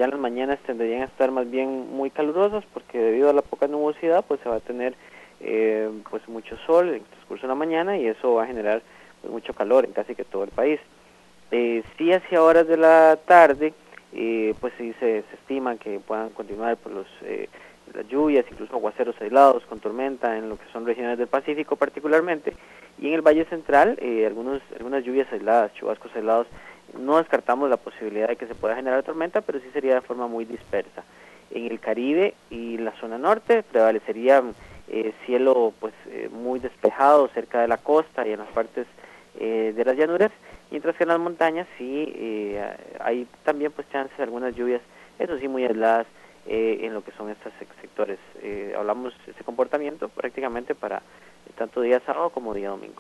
ya las mañanas tendrían a estar más bien muy calurosas porque debido a la poca nubosidad pues se va a tener pues mucho sol en el transcurso de la mañana y eso va a generar pues, mucho calor en casi que todo el país. Sí hacia horas de la tarde pues sí se estima que puedan continuar por las lluvias, incluso aguaceros aislados con tormenta en lo que son regiones del Pacífico particularmente, y en el Valle Central algunas lluvias aisladas, chubascos aislados. No descartamos la posibilidad de que se pueda generar tormenta, pero sí sería de forma muy dispersa. En el Caribe y la zona norte prevalecería cielo pues muy despejado cerca de la costa y en las partes de las llanuras, mientras que en las montañas sí hay también pues chances de algunas lluvias, eso sí muy aisladas en lo que son estos sectores. Hablamos de ese comportamiento prácticamente para tanto día sábado como día domingo.